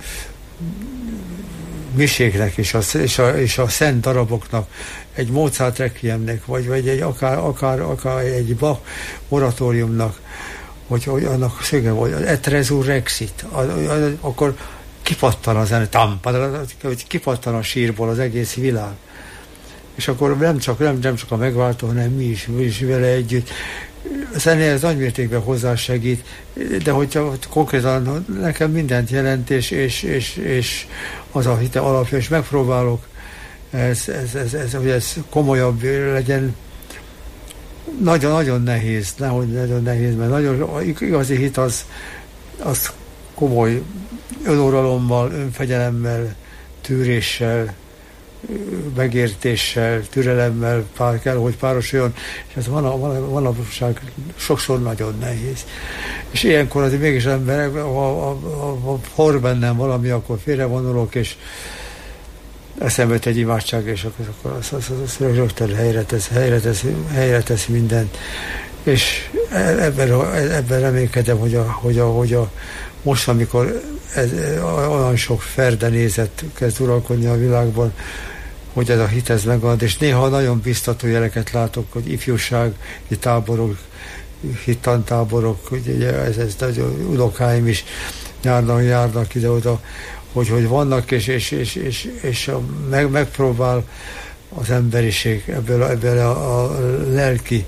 miségnek és a szent daraboknak, egy Mozart requiemnek, vagy egy akár egy Bach oratóriumnak, hogy annak szöge volt, et resurrexit, akkor kipattan a zene, hogy kipattan a sírból az egész világ. És akkor nem csak a megváltó, hanem mi is vele együtt. A zene ez nagymértékben hozzásegít, de hogyha konkrétan nekem mindent jelent, és az a hite alapja, és megpróbálok hogy ez komolyabb legyen. Nagyon nehéz, nagyon nehéz, mert nagyon igazi hit az komoly önuralommal, önfegyelemmel, tűréssel, megértéssel, türelemmel kell, hogy párosuljon, és ez manapság sokszor nagyon nehéz. És ilyenkor azért mégis emberek, ha hord bennem valami, akkor félrevonulok, eszembe jut egy imádság, és akkor az rögtön helyre tesz mindent. És ebben reménykedem, hogy most, amikor olyan sok ferdenézet kezd uralkodni a világban, hogy ez a hit ez megad, és néha nagyon biztató jeleket látok, hogy ifjúsági táborok, hittantáborok, ugye ez unokáim is járnak ide-oda, hogy vannak, és megpróbál az emberiség ebből a lelki,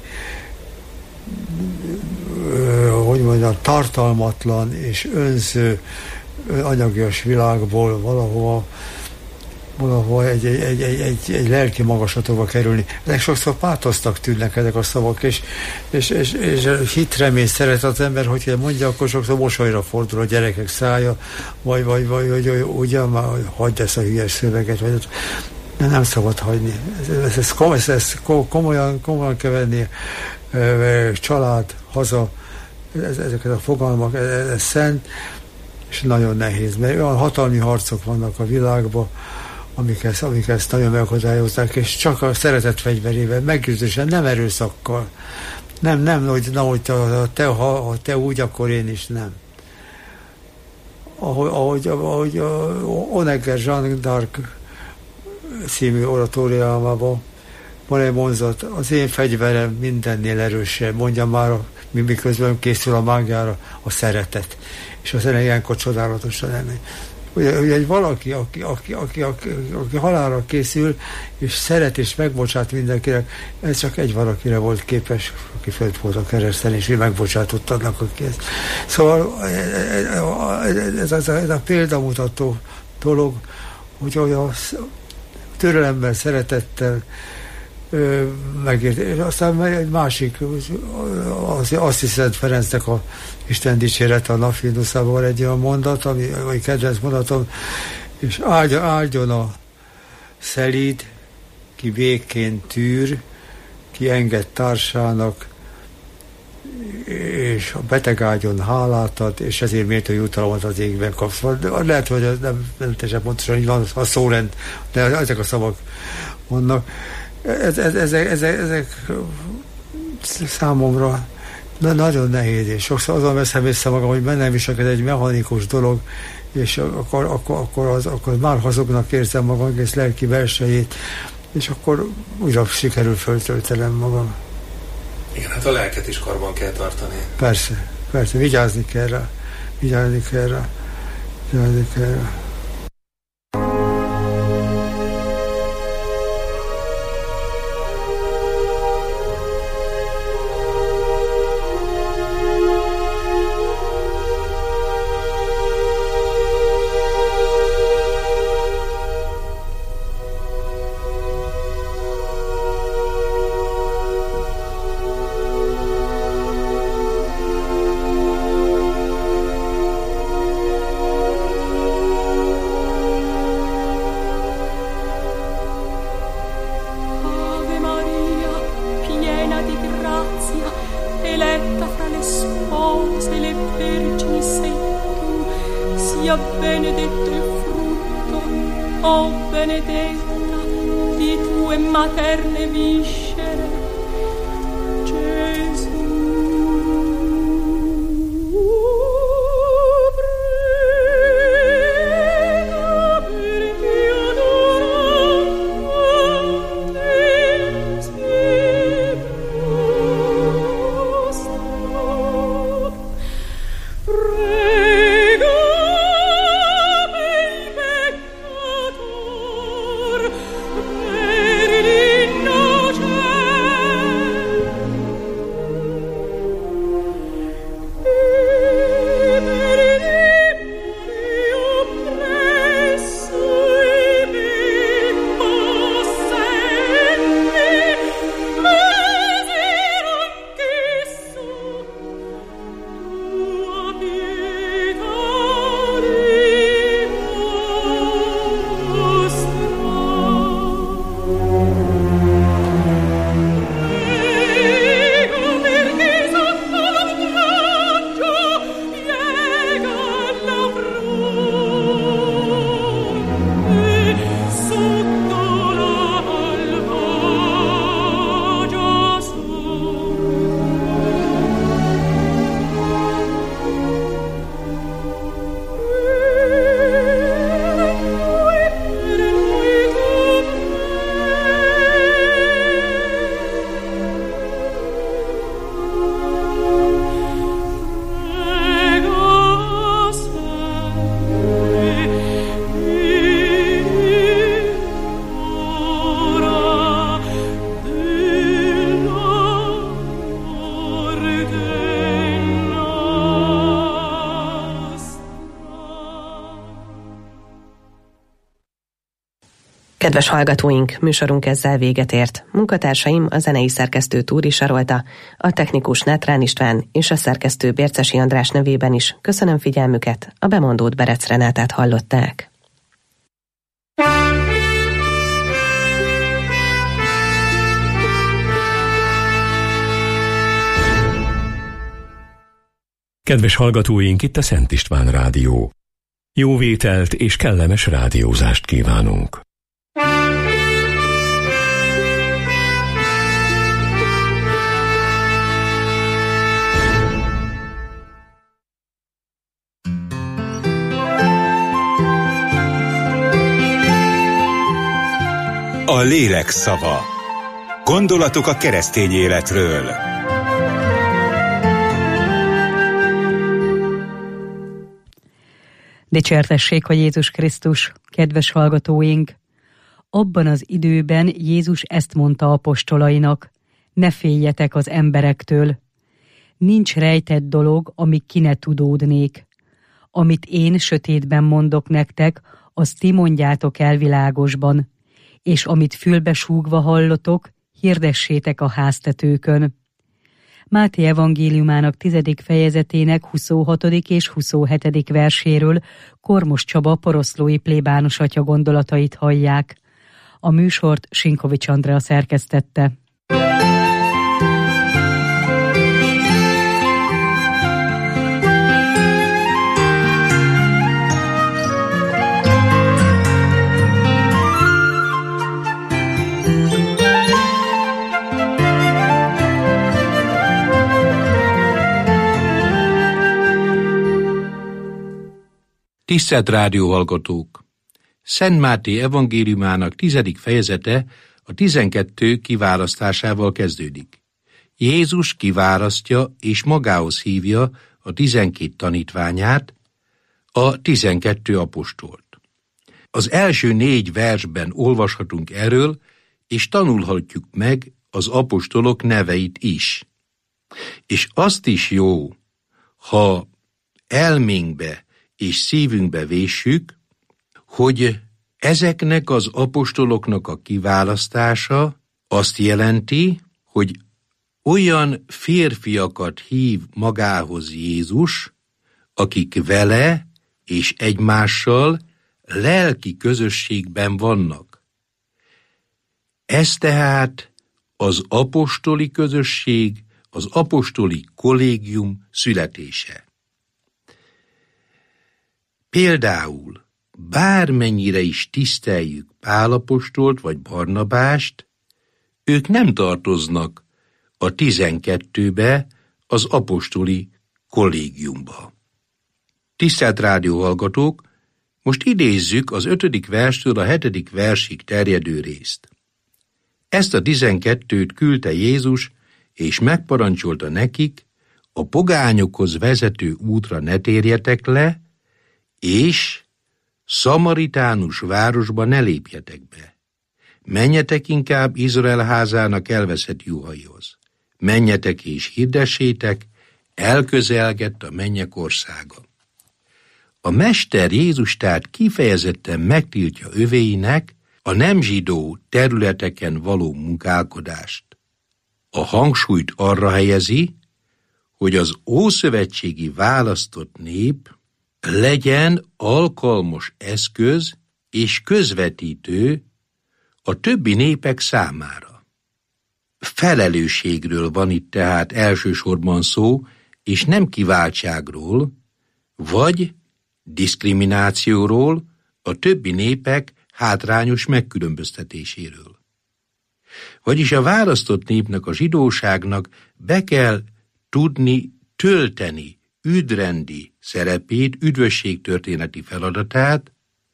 hogy mondjam, tartalmatlan és önző anyagias világból valahol egy lelki magaslatokba kerülni. Ezek sokszor pátosztak tűnnek ezek a szavak, és hit, remény, szeret az ember, hogyha mondja, akkor sokszor mosolyra fordul a gyerekek szája, vagy ugye már hagyd ezt a hülyes szöveget, vagy nem szabad hagyni. Ezt komolyan kell venni, család, haza, ezeket a fogalmak, ez szent, és nagyon nehéz, mert olyan hatalmi harcok vannak a világban, amik ezt nagyon megakadályozzák, és csak a szeretet fegyverével, meggyőzésen, nem erőszakkal. Nem, hogy ha te úgy, akkor én is nem. Ahogy Honegger Jeanne d'Arc című oratóriumában van egy mondat, az én fegyverem mindennél erősebb, mondja már, miközben készül a mágiára a szeretet. És a zene ilyenkor csodálatosan elmegy. Ugye egy valaki, aki halálra készül, és szeret és megbocsát mindenkinek, ez csak egy valakire volt képes, aki föld volt a kereszten, és ő megbocsátott annak, aki ezt. Szóval ez a példamutató dolog, hogy olyan türelemmel, szeretettel megért. És aztán egy másik, azt hiszem Ferencnek a Isten dicsérete a Napfinduszában van egy olyan mondat, ami kedvenc mondatom, és áldjon a szelíd, ki békén tűr, ki enged társának és a betegágyon hálát ad, és ezért méltó jutalmat az égben kapsz. Lehet, hogy ez nem teljesen pontosan így van a szórend, de ezek a szavak vannak. Ezek számomra nagyon nehéz, és sokszor azon veszem észre magam, hogy bennem is ez egy mechanikus dolog, és akkor már hazugnak érzem magam egész lelki belsejét, és akkor újra sikerül föltöltenem magam. Igen, hát a lelket is karban kell tartani. Persze, vigyázni kell rá. Kedves hallgatóink, műsorunk ezzel véget ért. Munkatársaim a zenei szerkesztő Túri Sarolta, a technikus Nátrán István és a szerkesztő Bércesi András nevében is köszönöm figyelmüket, a bemondót Berec Renátát hallották. Kedves hallgatóink, itt a Szent István Rádió. Jó vételt és kellemes rádiózást kívánunk. A lélek szava. Gondolatok a keresztény életről. Dicsértessék a Jézus Krisztus, kedves hallgatóink! Abban az időben Jézus ezt mondta apostolainak: ne féljetek az emberektől. Nincs rejtett dolog, ami ki ne tudódnék. Amit én sötétben mondok nektek, azt ti mondjátok el világosban, és amit fülbe súgva hallotok, hirdessétek a háztetőkön. Máté evangéliumának 10. fejezetének 26. és 27. verséről Kormos Csaba poroszlói plébános atya gondolatait hallják. A műsort Sinkovics Andrea szerkesztette. Tisztelt rádióhallgatók! Szent Máté evangéliumának 10. fejezete a 12 kiválasztásával kezdődik. Jézus kiválasztja és magához hívja a 12 tanítványát, a 12 apostolt. Az első 4 versben olvashatunk erről, és tanulhatjuk meg az apostolok neveit is. És azt is jó, ha elménkbe és szívünkbe véssük, hogy ezeknek az apostoloknak a kiválasztása azt jelenti, hogy olyan férfiakat hív magához Jézus, akik vele és egymással lelki közösségben vannak. Ez tehát az apostoli közösség, az apostoli kollégium születése. Például bármennyire is tiszteljük Pál apostolt vagy Barnabást, ők nem tartoznak a 12-be, az apostoli kollégiumba. Tisztelt rádióhallgatók, most idézzük az 5. verstől a 7. versig terjedő részt. Ezt a 12-t küldte Jézus, és megparancsolta nekik, a pogányokhoz vezető útra ne térjetek le, és szamaritánus városba ne lépjetek be. Menjetek inkább Izrael házának elveszett juhaihoz. Menjetek és hirdessétek, elközelgett a mennyek országa. A Mester Jézus tehát kifejezetten megtiltja övéinek a nem zsidó területeken való munkálkodást. A hangsúlyt arra helyezi, hogy az ószövetségi választott nép legyen alkalmas eszköz és közvetítő a többi népek számára. Felelősségről van itt tehát elsősorban szó, és nem kiváltságról, vagy diszkriminációról, a többi népek hátrányos megkülönböztetéséről. Vagyis a választott népnek, a zsidóságnak be kell tudni tölteni üdrendi szerepét, üdvösségtörténeti feladatát,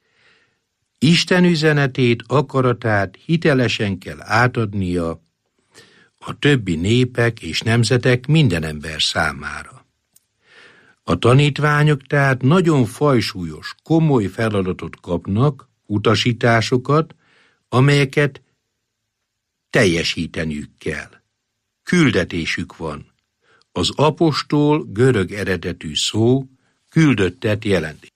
Isten üzenetét, akaratát hitelesen kell átadnia a többi népek és nemzetek minden ember számára. A tanítványok tehát nagyon fajsúlyos, komoly feladatot kapnak, utasításokat, amelyeket teljesíteniük kell. Küldetésük van. Az apostol görög eredetű szó küldöttet jelenti.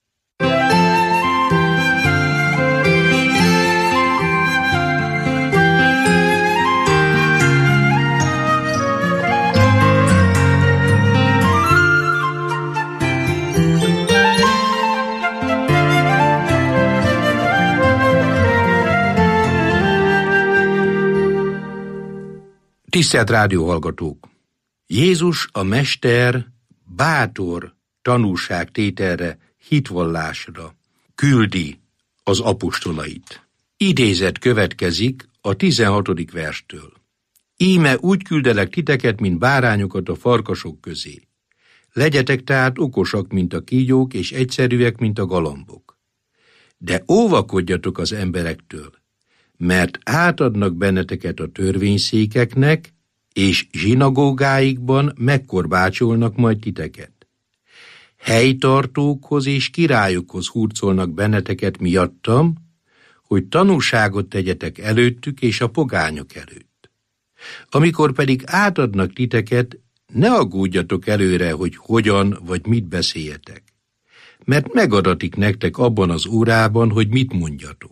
Tisztelt rádióhallgatók! Jézus a Mester bátor tanúságtételre, hitvallásra küldi az apostolait. Idézet következik a 16. verstől. Íme úgy küldelek titeket, mint bárányokat a farkasok közé. Legyetek tehát okosak, mint a kígyók, és egyszerűek, mint a galambok. De óvakodjatok az emberektől, mert átadnak benneteket a törvényszékeknek, és zsinagógáikban megkorbácsolnak majd titeket. Helytartókhoz és királyokhoz hurcolnak benneteket miattam, hogy tanúságot tegyetek előttük és a pogányok előtt. Amikor pedig átadnak titeket, ne aggódjatok előre, hogy hogyan vagy mit beszéljetek, mert megadatik nektek abban az órában, hogy mit mondjatok.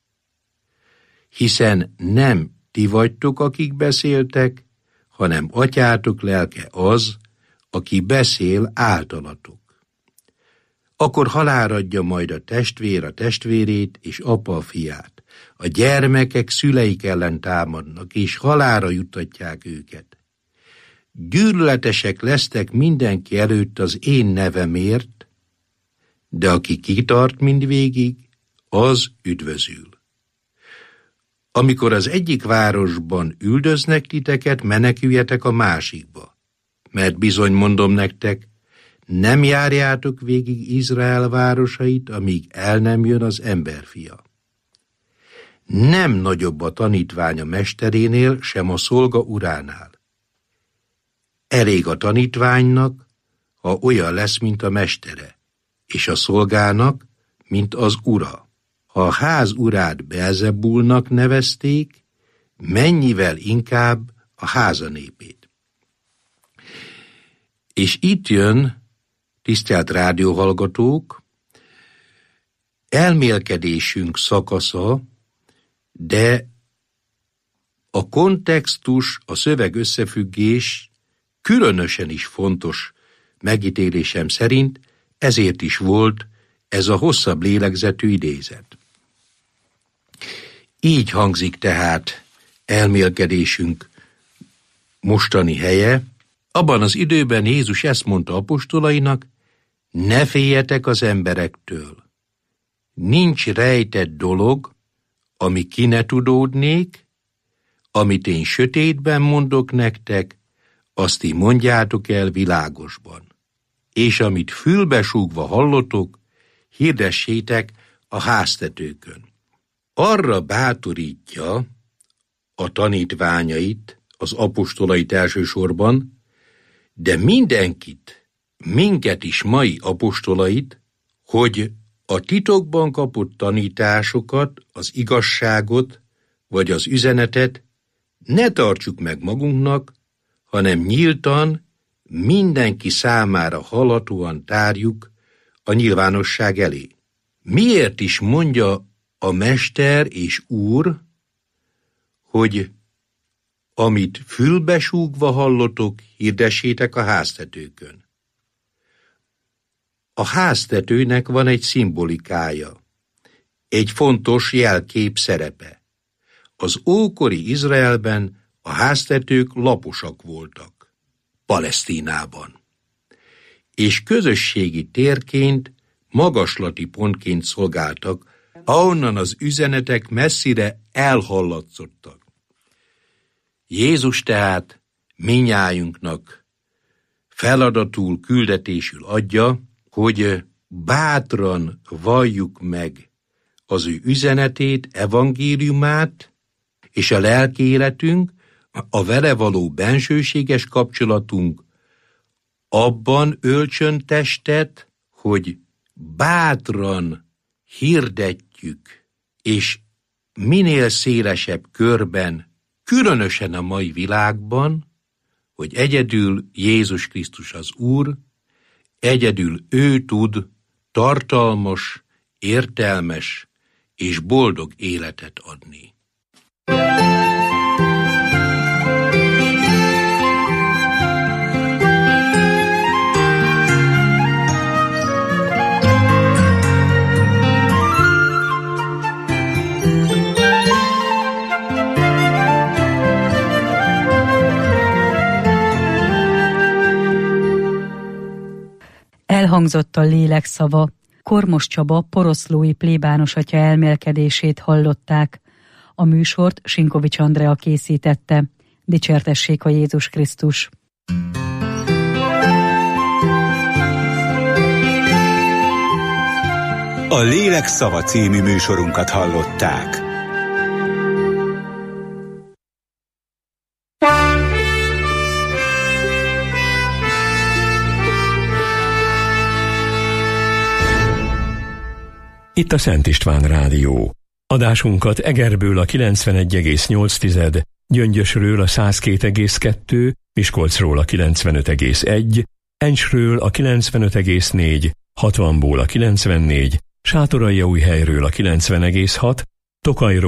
Hiszen nem ti vagytok, akik beszéltek, hanem atyátok lelke az, aki beszél általatok. Akkor halálra adja majd a testvér a testvérét, és apa a fiát. A gyermekek szüleik ellen támadnak, és halálra juttatják őket. Gyűlöletesek lesztek mindenki előtt az én nevemért, de aki kitart mindvégig, az üdvözül. Amikor az egyik városban üldöznek titeket, meneküljetek a másikba. Mert bizony mondom nektek, nem járjátok végig Izrael városait, amíg el nem jön az emberfia. Nem nagyobb a tanítvány a mesterénél, sem a szolga uránál. Elég a tanítványnak, ha olyan lesz, mint a mestere, és a szolgának, mint az ura. Ha a ház urát Belzebulnak nevezték, mennyivel inkább a háza népét. És itt jön, tisztelt rádióhallgatók, elmélkedésünk szakasza, de a kontextus, a szöveg összefüggés különösen is fontos megítélésem szerint, ezért is volt ez a hosszabb lélegzetű idézet. Így hangzik tehát elmélkedésünk mostani helye. Abban az időben Jézus ezt mondta apostolainak, ne féljetek az emberektől. Nincs rejtett dolog, ami ki ne tudódnék, amit én sötétben mondok nektek, azt ti mondjátok el világosban. És amit fülbesúgva hallotok, hirdessétek a háztetőkön. Arra bátorítja a tanítványait, az apostolait elsősorban, de mindenkit, minket is mai apostolait, hogy a titokban kapott tanításokat, az igazságot, vagy az üzenetet ne tartsuk meg magunknak, hanem nyíltan, mindenki számára hallhatóan tárjuk a nyilvánosság elé. Miért is mondja a Mester és Úr, hogy amit fülbesúgva hallotok, hirdessétek a háztetőkön? A háztetőnek van egy szimbolikája, egy fontos jelkép szerepe. Az ókori Izraelben a háztetők laposak voltak, Palesztinában, és közösségi térként, magaslati pontként szolgáltak, ahonnan az üzenetek messzire elhallatszottak. Jézus tehát mindnyájunknak feladatul, küldetésül adja, hogy bátran valljuk meg az ő üzenetét, evangéliumát, és a lelki életünk, a vele való bensőséges kapcsolatunk abban öltsön testet, hogy bátran hirdetjük, és minél szélesebb körben, különösen a mai világban, hogy egyedül Jézus Krisztus az Úr, egyedül ő tud tartalmas, értelmes és boldog életet adni. Elhangzott a lélek szava. Kormos Csaba poroszlói plébános atya elmélkedését hallották. A műsort Sinkovics Andrea készítette. Dicsértessék a Jézus Krisztus! A Lélek szava című műsorunkat hallották. Itt a Szent István Rádió. Adásunkat Egerből a 91,8, Gyöngyösről a 102,2, Miskolcról a 95,1, Encsről a 95,4, Hatvanból a 94, Sátoraljaújhelyről a 90,6, Tokajról